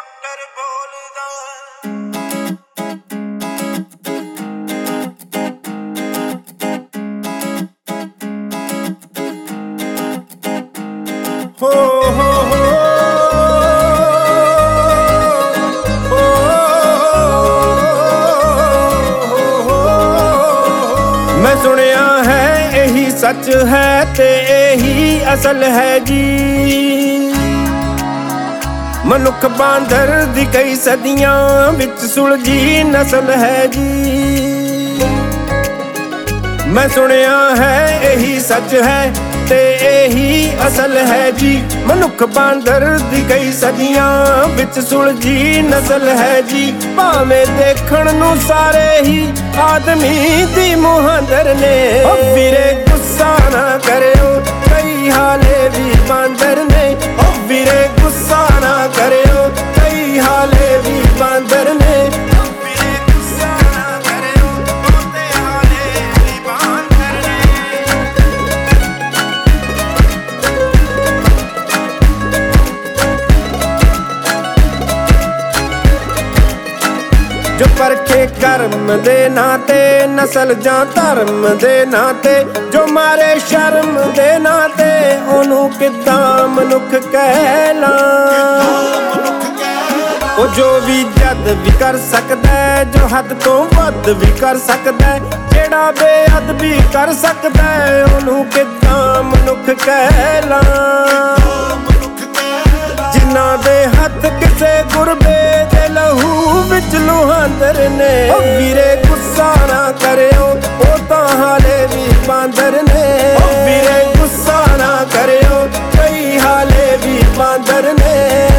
Computer ਬੋਲਦਾ ਹੋ मैं सुनिया है यही सच है ते यही असल है जी मनुख बांदर दी कई सदियां विच सुलझी नस्ल है जी मैं सुनिया है यही सच है ते यही असल है जी मनुख बांदर दी कई सदियां विच सुलझी नस्ल है जी भावें देखण नूं सारे ही आदमी दी मुहांदर ने ओ वीरे गुस्सा ना करियो कई हाले भी बांदर ने ओ वीरे गुस्सा ना करियो कई हाले भी बांदर ने जो परखे कर्म दे नाते नस्ल जां धर्म दे नाते जो मारे शर्म दे नाते ओनू किद्दां मनुख कहलां ओ जो भी जद भी कर सकदा है जो हद तो वध भी कर सकदा है जेड़ा बेहद भी कर सकदा है ओनू किद्दां मनुख कहलां जिन्ना दे हथ किसे गुरबे दे लहू विच लुहांदर ने ओ वीरे गुस्सा ना करियो ओ तां हाले भी बांदर ने ओ वीरे गुस्सा ना करियो कई हाले भी बांदर ने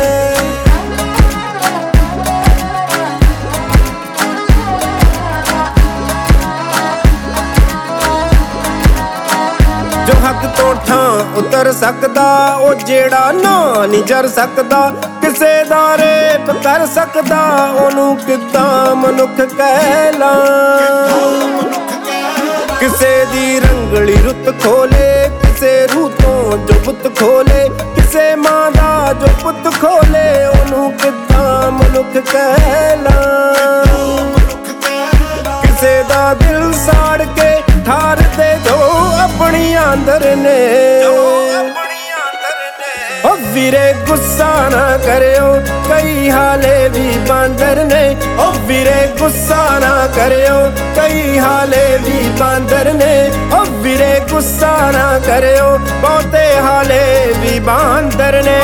जो हक तो ठां उतर सकदा ओ जेड़ा ना नहीं जर सकदा किसे दा रेप कर सकदा ओनू किद्दां मनुख कहलां किसे दी रंगली रुत खोले किसे रूह तो जो पुत खोले किसे मां दा जो पुत खोले ओनू किद्दां मनुख कहलां किसे दा दिल साड़ के ठार दे जो अपनी आंदर ने ओ वीरे गुस्सा ना करियो कई हाले भी बांदर ने ओ वीरे गुस्सा ना करियो कई हाले भी बांदर ने ओ वीरे गुस्सा ना करियो बहुते हाले भी बांदर ने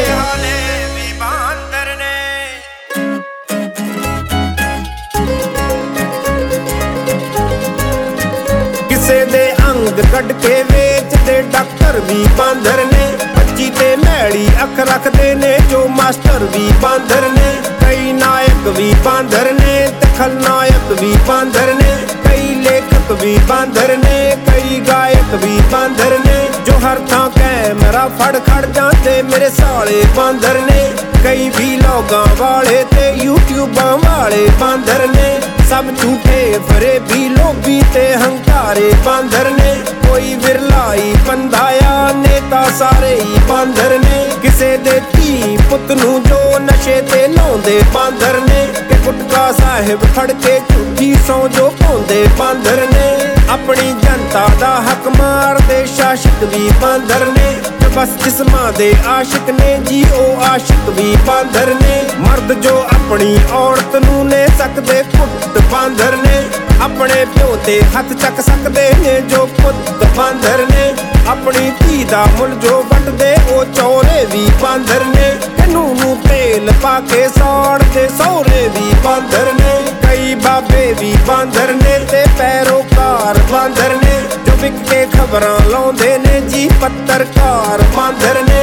किसे दे अंग कट के वेचदे डॉक्टर भी बांदर ने बच्ची ते मैड़ी अख रखदे ने जो मास्टर भी बांदर ने कई नायक भी बांदर ने ते खलनायक भी बांदर ने कई लेखक भी बांदर ने कई गायक भी बांदर ने जो हर थां कैमरा फड़ खड़ जाते मेरे साले बांदर ने कई भी लोगां वाले ते यूट्यूबां वाले बांदर ने सब झूठे फरेबी लोभी ते हंकारे बांदर ने कोई विरलाई बंधाया नेता सारे ही बांदर ने किसे दे धी पुत नू जो नशे ते लाउंदे बांदर ने के गुटका साहिब फड़ के झूठी सौ जो पाउंदे बांदर ने अपनी जनता दा हक मार दे शासक भी बांदर ने बस जिस्मां दे आशिक ने जी ओ आशिक भी बांदर ने मर्द जो अपनी औरत नू ले सकदे पुत बांदर ने अपने प्यो ते हथ चक सकदे ने जो पुत बांदर ने अपनी धी दा मुल जो वटदे ओ चौरे भी बांदर ने नू नू तेल पाके साड़ दे सौरे भी बांदर ने कई बाबे भी बांदर ने ते पैरोकार बांदर ने जो विक के खबरां लाउंदे ने जी पत्रकार बांदर ने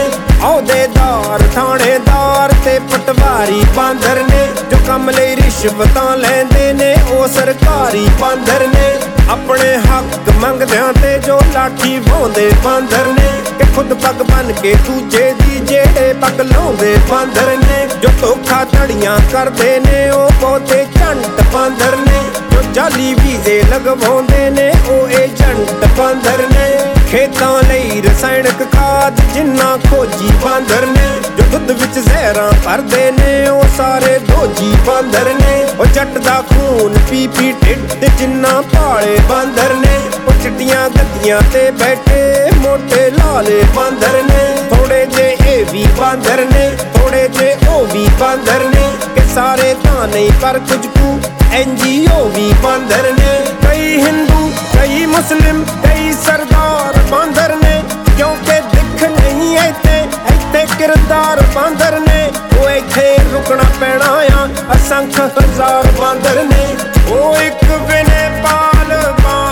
औहदेदार थानेदार ते पटवारी बांदर ने जो कम लई रिश्वतां लैंदे ने ओ सरकारी बांदर ने अपने हक मंगदियां ते जो लाठी वाउंदे बांदर ने के खुद पग बन के दूजे दी जेड़े पग लाउंदे बांदर ने जो धोखा धड़ियां करदे ने ओ बहुते झंट बांदर ने जो जाली वीजे लगवाउंदे ने ओ एजेंट बांदर ने खेतां लई रसायणक खाद जिन्ना खोजी बांदर ने जो ਦੁੱਧ ਵਿੱਚ ਜ਼ਹਿਰਾਂ ਭਰਦੇ ਨੇ ਉਹ ਸਾਰੇ ਦੋਜੀ ਬਾਂਦਰ ਨੇ। ਉਹ ਜੱਟ ਦਾ ਖੂਨ ਪੀ ਪੀ ਢਿੱਡ ਜਿੰਨਾ ਭਾਲੇ ਬਾਂਦਰ ਨੇ। ਉਹ ਚਿੱਟੀਆਂ ਗੱਦੀਆਂ ਤੇ ਬੈਠੇ ਮੋਟੇ ਲਾਲੇ ਬਾਂਦਰ ਨੇ। ਥੋੜੇ ਜੇ ਇਹ ਵੀ ਬਾਂਦਰ ਨੇ, ਥੋੜੇ ਜੇ ਉਹ ਵੀ ਬਾਂਦਰ ਨੇ, ਕਿ ਸਾਰੇ ਤਾਂ ਨਹੀਂ ਪਰ ਕੁਝ ਕੁ NGO ਵੀ ਬਾਂਦਰ ਨੇ। ਕਈ ਹਿੰਦੂ ਕਈ ਮੁਸਲਿਮ ਕਈ ਸਰਦਾਰ ਬਾਂਦਰ ਨੇ, ਕਿਉਂਕਿ ਦਿੱਖ ਨਹੀਂ ਇੱਥੇ ਕਿਰਦਾਰ ਬਾਂਦਰ ਨੇ। ਉਹ ਇੱਥੇ ਰੁਕਣਾ ਪੈਣਾ ਆ, ਅਸੰਖ ਹਜ਼ਾਰ ਬਾਂਦਰ ਨੇ। ਉਹ ਇੱਕ ਵਿਨੇ ਪਾਲ